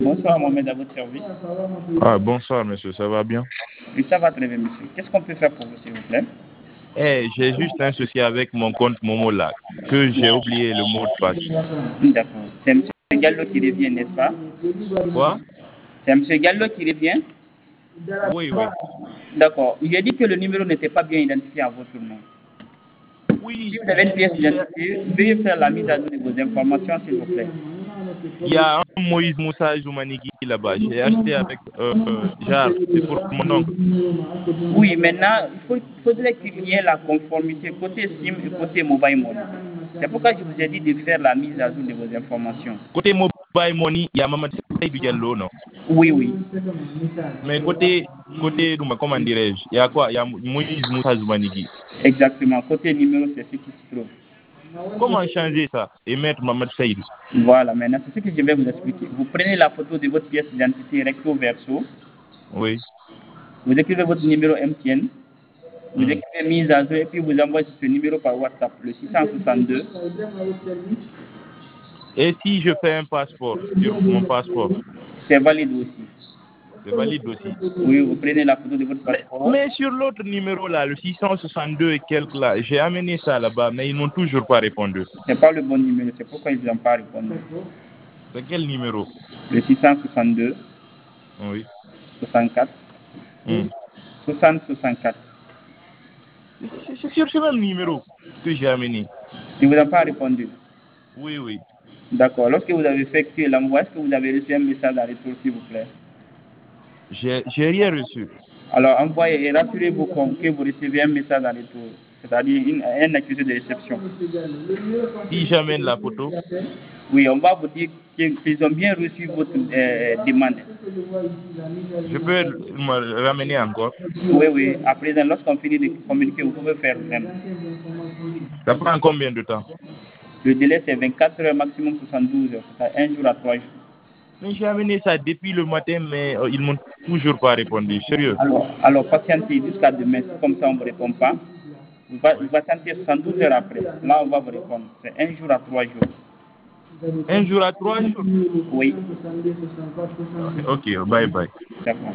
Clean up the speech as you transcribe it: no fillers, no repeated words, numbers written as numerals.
Bonsoir Mohamed, à votre service. Ah, bonsoir, monsieur, ça va bien? Oui, ça va très bien, monsieur. Qu'est-ce qu'on peut faire pour vous, s'il vous plaît? J'ai juste un souci avec mon compte Momo là, que j'ai oublié le mot de passe. D'accord. C'est monsieur Gallo qui revient, n'est-ce pas? Quoi? C'est monsieur Gallo qui revient? Oui, oui. D'accord. Il a dit que le numéro n'était pas bien identifié à votre nom. Si Oui, vous avez une pièce d'identité, veuillez faire la mise à jour de vos informations, s'il vous plaît. il y a un Moïse Moussa Joumanigui là-bas. J'ai acheté avec, genre, c'est pour mon oncle. Oui, maintenant, faudrait qu'il y ait la conformité côté SIM et côté mobile money. C'est pourquoi je vous ai dit de faire la mise à jour de vos informations. Côté mobile money, il y a Mamadou Seydou Diallo, non? Oui, oui. Mais côté, comment dirais-je, il y a quoi? Il y a Moïse Moussa Joumanigui. Exactement. Côté numéro, c'est ce qui se trouve. Comment changer ça et mettre Mamadou Seydou? Voilà, maintenant, c'est ce que je vais vous expliquer. Vous prenez la photo de votre pièce d'identité recto verso, Oui. vous écrivez votre numéro MTN, vous Hmm. écrivez mise à jour et puis vous envoyez ce numéro par WhatsApp, le 662. Et si je fais un passeport sur mon passeport, C'est valide aussi. c'est valide aussi. Oui, vous prenez la photo de votre Mais, passeport. mais sur l'autre numéro là, le 662 et quelques là, j'ai amené ça là-bas, mais ils n'ont toujours pas répondu. C'est pas le bon numéro, c'est pourquoi ils n'ont pas répondu. C'est quel numéro? Le 662, Oui. 64, Hmm. 60, 64. C'est sur ce même numéro que j'ai amené. Ils ne vous ont pas répondu. Oui, oui. D'accord. Lorsque vous avez effectué l'envoi, est-ce que vous avez reçu un message en retour, s'il vous plaît? J'ai rien reçu. Alors, envoyez et rassurez-vous que vous recevez un message en retour, c'est-à-dire un accusé de réception. Si j'amène la photo, Oui, on va vous dire qu'ils ont bien reçu votre demande. je peux me ramener encore. Oui, oui. À présent, lorsqu'on finit de communiquer, vous pouvez faire même. Ça prend combien de temps? Le délai, c'est 24 heures, maximum 72 heures, c'est-à-dire un jour à 3 jours. Mais j'ai amené ça depuis le matin, mais ils m'ont toujours pas répondu. Sérieux. Alors patientez jusqu'à demain. Si comme ça, on ne vous répond pas, vous Oui. patientez 72 heures après. Là, on va vous répondre. C'est un jour à 3 jours. Un jour à 3 jours. Oui, Ok, bye bye. d'accord.